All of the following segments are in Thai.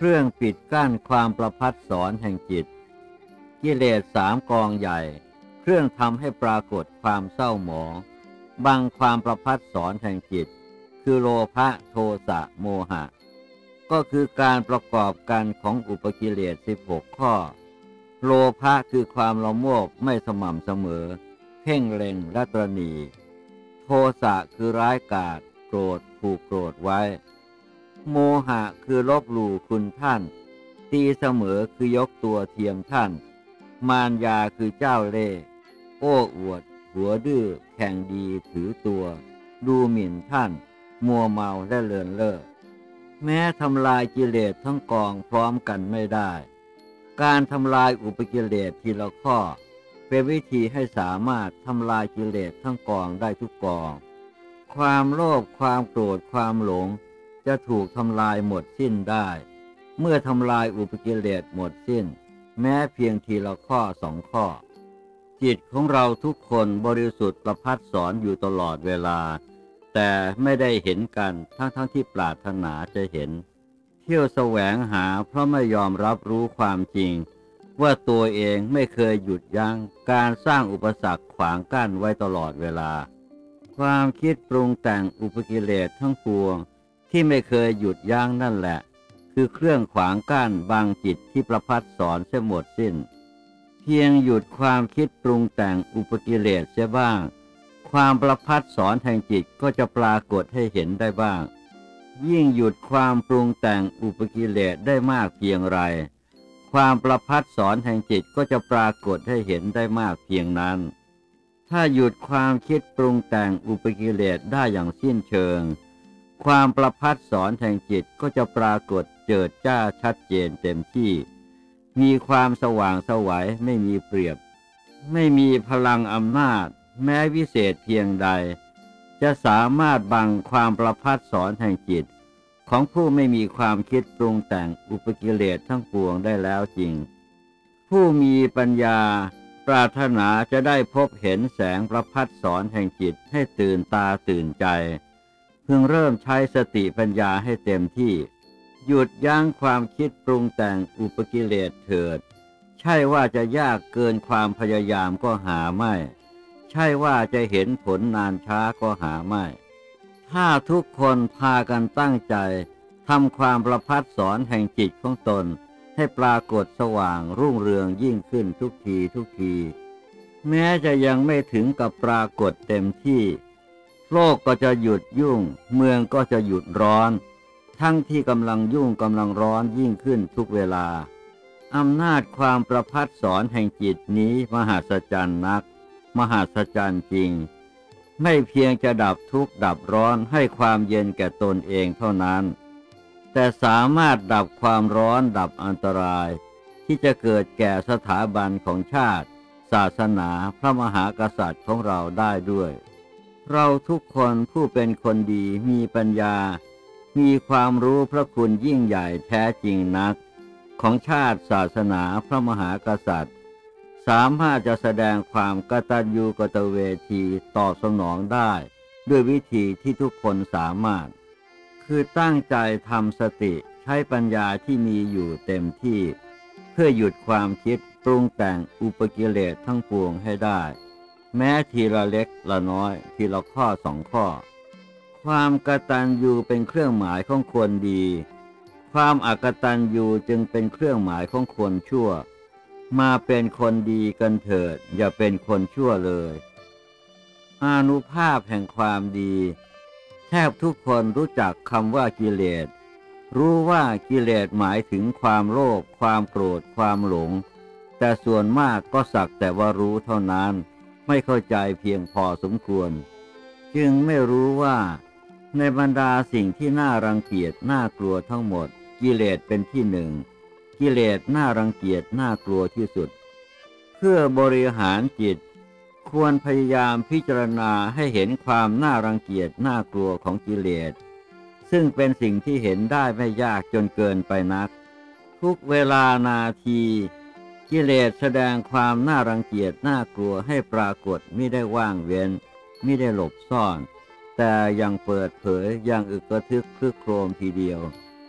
รื่องปิดกั้นความประพัดสอนแห่งจิตกิเลสสามกองใหญ่เครื่องทำให้ปรากฏความเศร้าหมองบังความประพัดสอนแห่งจิตคือโลภะโทสะโมหะก็คือการประกอบกันของอุปกิเลส16ข้อโลภะคือความละโมบไม่สม่ำเสมอเพ่งเล็งและตระหนี่โทสะคือร้ายกาจโกรธผูกโกรธไว้โมหะคือลบหลู่คุณท่านตีเสมอคือยกตัวเทียมท่านมารยาคือเจ้าเล่ห์โอ้อวดหัวดื้อแข่งดีถือตัวดูหมิ่นท่านมัวเมาและเลินเล่อแม้ทำลายกิเลสทั้งกองพร้อมกันไม่ได้การทำลายอุปกิเลสทีละข้อเป็นวิธีให้สามารถทำลายกิเลสทั้งกองได้ทุกกองความโลภความโกรธความหลงจะถูกทำลายหมดสิ้นได้เมื่อทำลายอุปกิเลสหมดสิ้นแม้เพียงทีละข้อ2 ข้อจิตของเราทุกคนบริสุทธิ์ประพัดสอนอยู่ตลอดเวลาแต่ไม่ได้เห็นกันทั้งที่ปรารถนาจะเห็นเที่ยวแสวงหาเพราะไม่ยอมรับรู้ความจริงว่าตัวเองไม่เคยหยุดยั้งการสร้างอุปสรรคขวางกั้นไว้ตลอดเวลาความคิดปรุงแต่งอุปกิเลสทั้งปวงที่ไม่เคยหยุดยั้งนั่นแหละคือเครื่องขวางกั้นบังจิตที่ประพัดสอนเสียหมดสิ้นเพียงหยุดความคิดปรุงแต่งอุปกิเลสเสียบ้างความประพัดสอนแห่งจิตก็จะปรากฏให้เห็นได้บ้างยิ่งหยุดความปรุงแต่งอุปกิเลสได้มากเพียงไรความประพัดสอนแห่งจิตก็จะปรากฏให้เห็นได้มากเพียงนั้นถ้าหยุดความคิดปรุงแต่งอุปกิเลสได้อย่างสิ้นเชิงความประพัดสอนแห่งจิตก็จะปรากฏเจิดจ้าชัดเจนเต็มที่มีความสว่างไสวไม่มีเปรียบไม่มีพลังอำนาจแม้วิเศษเพียงใดจะสามารถบังความประพัดสอนแห่งจิตของผู้ไม่มีความคิดปรุงแต่งอุปกิเลสทั้งปวงได้แล้วจริงผู้มีปัญญาปรารถนาจะได้พบเห็นแสงประพัดสอนแห่งจิตให้ตื่นตาตื่นใจพึงเริ่มใช้สติปัญญาให้เต็มที่หยุดยั้งความคิดปรุงแต่งอุปกิเลสเถิดใช่ว่าจะยากเกินความพยายามก็หาไม่ใช่ว่าจะเห็นผลนานช้าก็หาไม่ถ้าทุกคนพากันตั้งใจทำความประพัดสอนแห่งจิตของตนให้ปรากฏสว่างรุ่งเรืองยิ่งขึ้นทุกทีแม้จะยังไม่ถึงกับปรากฏเต็มที่โลกก็จะหยุดยุ่งเมืองก็จะหยุดร้อนทั้งที่กำลังยุ่งกำลังร้อนยิ่งขึ้นทุกเวลาอำนาจความประพัดสอนแห่งจิตนี้มหัศจรรย์นักมหัศจรรย์จริงไม่เพียงจะดับทุกข์ดับร้อนให้ความเย็นแก่ตนเองเท่านั้นแต่สามารถดับความร้อนดับอันตรายที่จะเกิดแก่สถาบันของชาติศาสนาพระมหากษัตริย์ของเราได้ด้วยเราทุกคนผู้เป็นคนดีมีปัญญามีความรู้พระคุณยิ่งใหญ่แท้จริงนักของชาติศาสนาพระมหากษัตริย์สามารถจะแสดงความกตัญญูกตเวทีตอบสนองได้ด้วยวิธีที่ทุกคนสามารถคือตั้งใจทำสติใช้ปัญญาที่มีอยู่เต็มที่เพื่อหยุดความคิดปรุงแต่งอุปกิเลสทั้งปวงให้ได้แม้ทีละเล็กละน้อยทีละข้อ2 ข้อความกตัญญูเป็นเครื่องหมายของคนดีความอกตัญญูจึงเป็นเครื่องหมายของคนชั่วมาเป็นคนดีกันเถิดอย่าเป็นคนชั่วเลยอานุภาพแห่งความดีแทบทุกคนรู้จักคำว่ากิเลสรู้ว่ากิเลสหมายถึงความโลภความโกรธความหลงแต่ส่วนมากก็สักแต่ว่ารู้เท่านั้นไม่เข้าใจเพียงพอสมควรจึงไม่รู้ว่าในบรรดาสิ่งที่น่ารังเกียจน่ากลัวทั้งหมดกิเลสเป็นที่หนึ่งกิเลสน่ารังเกียจน่ากลัวที่สุดเพื่อบริหารจิตควรพยายามพิจารณาให้เห็นความน่ารังเกียจน่ากลัวของกิเลสซึ่งเป็นสิ่งที่เห็นได้ไม่ยากจนเกินไปนักทุกเวลานาทีกิเลสแสดงความน่ารังเกียจน่ากลัวให้ปรากฏมิได้ว่างเว้นมิได้หลบซ่อนแต่ยังเปิดเผยอย่างอึกกระทึกครึกโครมทีเดียว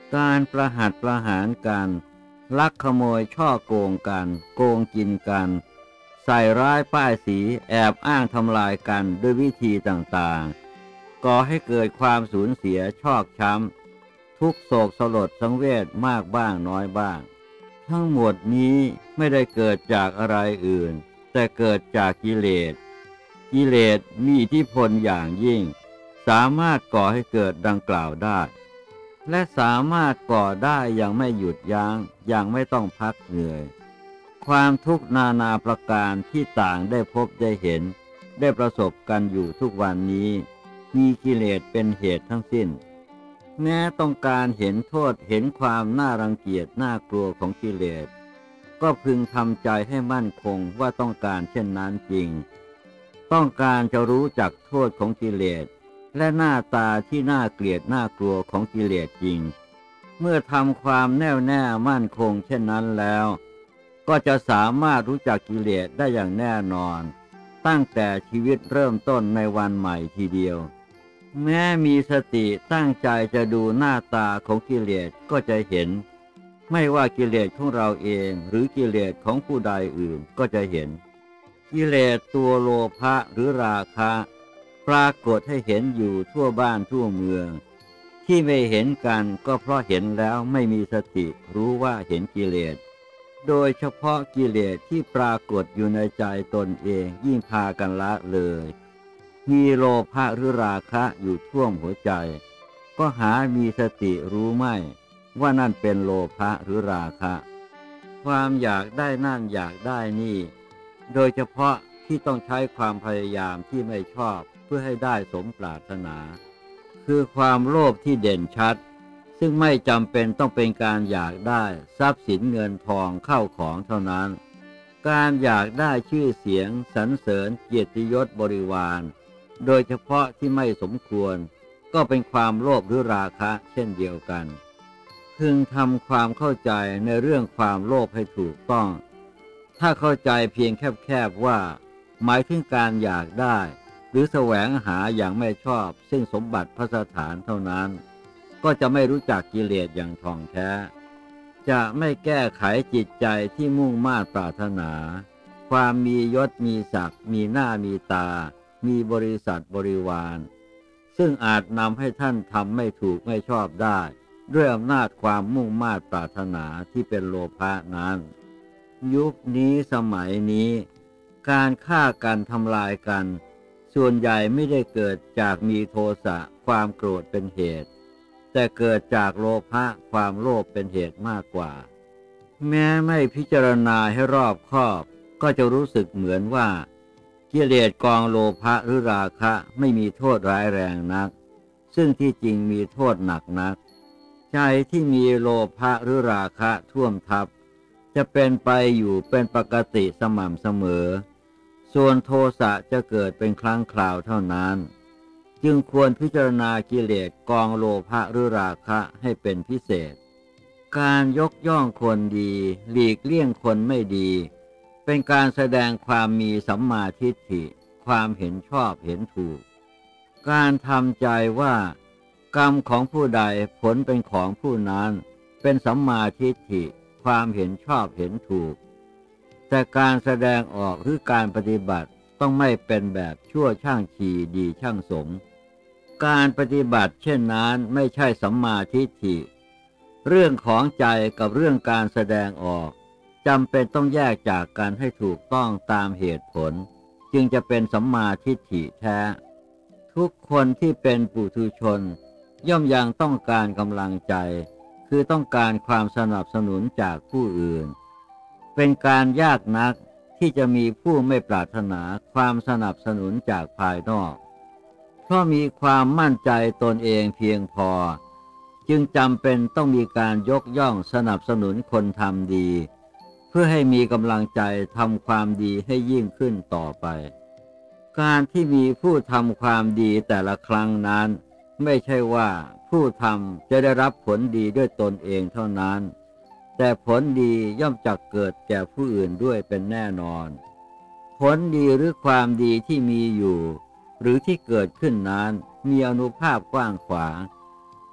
การประหัตประหารกันลักขโมยช่อโกงกันโกงกินกันใส่ร้ายป้ายสีแอบอ้างทำลายกันด้วยวิธีต่างๆก่อให้เกิดความสูญเสียชอกช้ำทุกโศกสลดสังเวชมากบ้างน้อยบ้างทั้งหมดนี้ไม่ได้เกิดจากอะไรอื่นแต่เกิดจากกิเลสกิเลสมีอิทธิพลอย่างยิ่งสามารถก่อให้เกิดดังกล่าวได้และสามารถก่อได้อย่างไม่หยุดยัง้งอย่างไม่ต้องพักเหนื่อยความทุกข์นานาประการที่ต่างได้พบได้เห็นได้ประสบกันอยู่ทุกวันนี้มีกิเลสเป็นเหตุทั้งสิ้นแม้ต้องการเห็นโทษเห็นความน่ารังเกียจน่ากลัวของกิเลสก็พึงทำใจให้มั่นคงว่าต้องการเช่นนั้นจริงต้องการจะรู้จักโทษของกิเลสและหน้าตาที่น่าเกลียดน่ากลัวของกิเลสจริงเมื่อทำความแน่วแน่มั่นคงเช่นนั้นแล้วก็จะสามารถรู้จักกิเลสได้อย่างแน่นอนตั้งแต่ชีวิตเริ่มต้นในวันใหม่ทีเดียวแม้มีสติตั้งใจจะดูหน้าตาของกิเลสก็จะเห็นไม่ว่ากิเลสของเราเองหรือกิเลสของผู้ใดอื่นก็จะเห็นกิเลสตัวโลภะหรือราคะปรากฏให้เห็นอยู่ทั่วบ้านทั่วเมืองที่ไม่เห็นกันก็เพราะเห็นแล้วไม่มีสติรู้ว่าเห็นกิเลสโดยเฉพาะกิเลสที่ปรากฏอยู่ในใจตนเองยิ่งพากันละเลยมีโลภะหรือราคะอยู่ท่วมหัวใจก็หามีสติรู้ไม่ว่านั่นเป็นโลภะหรือราคะความอยากได้นั่นอยากได้นี่โดยเฉพาะที่ต้องใช้ความพยายามที่ไม่ชอบเพื่อให้ได้สมปรารถนาคือความโลภที่เด่นชัดซึ่งไม่จำเป็นต้องเป็นการอยากได้ทรัพย์สินเงินทองเข้าของเท่านั้นการอยากได้ชื่อเสียงสรรเสริญเกียรติยศบริวารโดยเฉพาะที่ไม่สมควรก็เป็นความโลภหรือราคะเช่นเดียวกันพึงทำความเข้าใจในเรื่องความโลภให้ถูกต้องถ้าเข้าใจเพียงแคบๆว่าหมายถึงการอยากได้หรือแสวงหาอย่างไม่ชอบซึ่งสมบัติพระสถานเท่านั้นก็จะไม่รู้จักกิเลสอย่างท่องแท้จะไม่แก้ไขจิตใจที่มุ่งมา่ปรารถนาความมียศมีศักดิ์มีหน้ามีตามีบริษัทบริวารซึ่งอาจนำให้ท่านทำไม่ถูกไม่ชอบได้ด้วยอำนาจความมุ่งมา่ปรารถนาที่เป็นโลภะนั้นยุคนี้สมัยนี้การฆ่ากันทำลายกันส่วนใหญ่ไม่ได้เกิดจากมีโทสะความโกรธเป็นเหตุแต่เกิดจากโลภะความโลภเป็นเหตุมากกว่าแม้ไม่พิจารณาให้รอบคอบก็จะรู้สึกเหมือนว่ากิเลสกองโลภะหรือราคะไม่มีโทษร้ายแรงนักซึ่งที่จริงมีโทษหนักนักใจที่มีโลภะหรือราคะท่วมทับจะเป็นไปอยู่เป็นปกติสม่ำเสมอส่วนโทสะจะเกิดเป็นครั้งคราวเท่านั้นจึงควรพิจารณากิเลสกองโลภะหรือราคะให้เป็นพิเศษการยกย่องคนดีหลีกเลี่ยงคนไม่ดีเป็นการแสดงความมีสัมมาทิฏฐิความเห็นชอบเห็นถูกการทำใจว่ากรรมของผู้ใดผลเป็นของผู้นั้นเป็นสัมมาทิฏฐิความเห็นชอบเห็นถูกแต่การแสดงออกหรือการปฏิบัติต้องไม่เป็นแบบชั่วช่างชีดีช่างสงการปฏิบัติเช่นนั้นไม่ใช่สัมมาทิฏฐิเรื่องของใจกับเรื่องการแสดงออกจำเป็นต้องแยกจากกันให้ถูกต้องตามเหตุผลจึงจะเป็นสัมมาทิฏฐิแท้ทุกคนที่เป็นปุถุชนย่อมยังต้องการกำลังใจคือต้องการความสนับสนุนจากผู้อื่นเป็นการยากนักที่จะมีผู้ไม่ปรารถนาความสนับสนุนจากภายนอกเพราะมีความมั่นใจตนเองเพียงพอจึงจำเป็นต้องมีการยกย่องสนับสนุนคนทำดีเพื่อให้มีกำลังใจทำความดีให้ยิ่งขึ้นต่อไปการที่มีผู้ทำความดีแต่ละครั้งนั้นไม่ใช่ว่าผู้ทำจะได้รับผลดีด้วยตนเองเท่านั้นแต่ผลดีย่อมจักเกิดแก่ผู้อื่นด้วยเป็นแน่นอนผลดีหรือความดีที่มีอยู่หรือที่เกิดขึ้นนั้นมีอานุภาพกว้างขวาง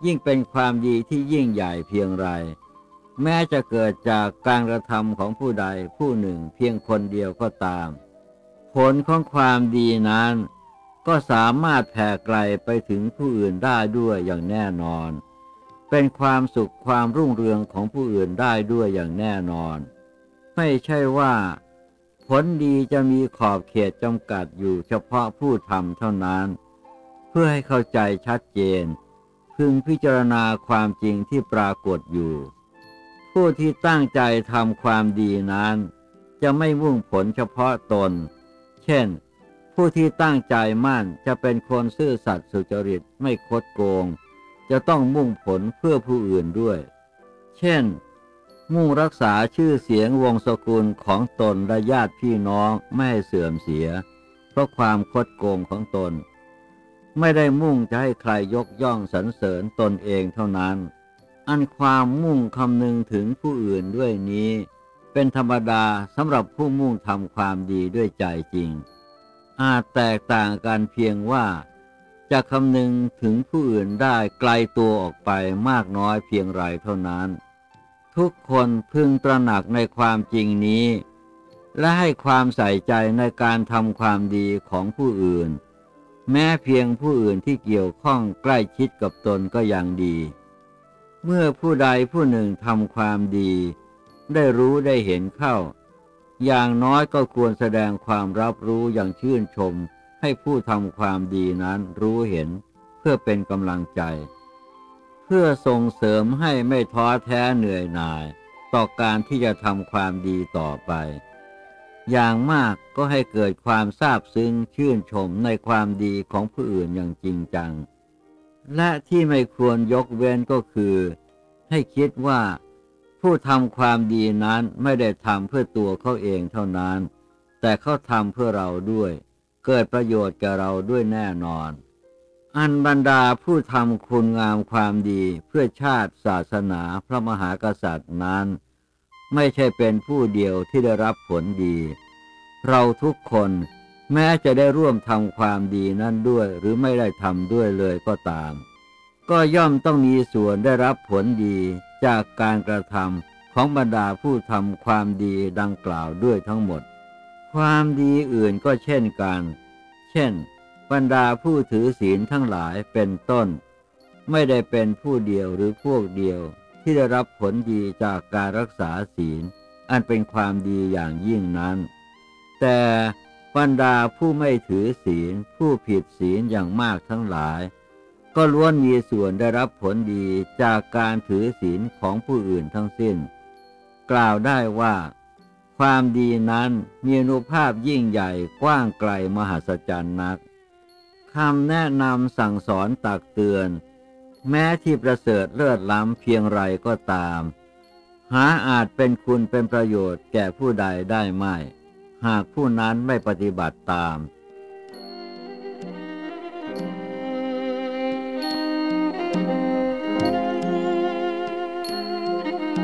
ยิ่งเป็นความดีที่ยิ่งใหญ่เพียงไรแม้จะเกิดจากการกระทำของผู้ใดผู้หนึ่งเพียงคนเดียวก็ตามผลของความดีนั้นก็สามารถแผ่ไกลไปถึงผู้อื่นได้ด้วยอย่างแน่นอนเป็นความสุขความรุ่งเรืองของผู้อื่นได้ด้วยอย่างแน่นอนไม่ใช่ว่าผลดีจะมีขอบเขตจำกัดอยู่เฉพาะผู้ทำเท่านั้นเพื่อให้เข้าใจชัดเจนพึงพิจารณาความจริงที่ปรากฏอยู่ผู้ที่ตั้งใจทำความดีนั้นจะไม่มุ่งผลเฉพาะตนเช่นผู้ที่ตั้งใจมั่นจะเป็นคนซื่อสัตย์สุจริตไม่คดโกงจะต้องมุ่งผลเพื่อผู้อื่นด้วยเช่นมุ่งรักษาชื่อเสียงวงศ์สกุลของตนและญาติพี่น้องไม่ให้เสื่อมเสียเพราะความคดโกงของตนไม่ได้มุ่งจะให้ใครยกย่องสรรเสริญตนเองเท่านั้นอันความมุ่งคำนึงถึงผู้อื่นด้วยนี้เป็นธรรมดาสำหรับผู้มุ่งทำความดีด้วยใจจริงอาจแตกต่างกันเพียงว่าจะคำนึงถึงผู้อื่นได้ไกลตัวออกไปมากน้อยเพียงไรเท่านั้นทุกคนพึงตระหนักในความจริงนี้และให้ความใส่ใจในการทำความดีของผู้อื่นแม้เพียงผู้อื่นที่เกี่ยวข้องใกล้ชิดกับตนก็ยังดีเมื่อผู้ใดผู้หนึ่งทำความดีได้รู้ได้เห็นเข้าอย่างน้อยก็ควรแสดงความรับรู้อย่างชื่นชมให้ผู้ทำความดีนั้นรู้เห็นเพื่อเป็นกำลังใจเพื่อส่งเสริมให้ไม่ท้อแท้เหนื่อยหน่ายต่อการที่จะทำความดีต่อไปอย่างมากก็ให้เกิดความซาบซึ้งชื่นชมในความดีของผู้อื่นอย่างจริงจังและที่ไม่ควรยกเว้นก็คือให้คิดว่าผู้ทำความดีนั้นไม่ได้ทำเพื่อตัวเขาเองเท่านั้นแต่เขาทำเพื่อเราด้วยเกิดประโยชน์แก่เราด้วยแน่นอนอันบรรดาผู้ทำคุณงามความดีเพื่อชาติศาสนาพระมหากษัตริย์นั้นไม่ใช่เป็นผู้เดียวที่ได้รับผลดีเราทุกคนแม้จะได้ร่วมทำความดีนั้นด้วยหรือไม่ได้ทำด้วยเลยก็ตามก็ย่อมต้องมีส่วนได้รับผลดีจากการกระทำของบรรดาผู้ทำความดีดังกล่าวด้วยทั้งหมดความดีอื่นก็เช่นกันเช่นบรรดาผู้ถือศีลทั้งหลายเป็นต้นไม่ได้เป็นผู้เดียวหรือพวกเดียวที่ได้รับผลดีจากการรักษาศีลอันเป็นความดีอย่างยิ่งนั้นแต่บรรดาผู้ไม่ถือศีลผู้ผิดศีลอย่างมากทั้งหลายก็ล้วนมีส่วนได้รับผลดีจากการถือศีลของผู้อื่นทั้งสิ้นกล่าวได้ว่าความดีนั้นมีอานุภาพยิ่งใหญ่กว้างไกลมหัศจรรย์นักคำแนะนำสั่งสอนตักเตือนแม้ที่ประเสริฐเลิศล้ำเพียงไรก็ตามหาอาจเป็นคุณเป็นประโยชน์แก่ผู้ใดได้ไม่หากผู้นั้นไม่ปฏิบัติตาม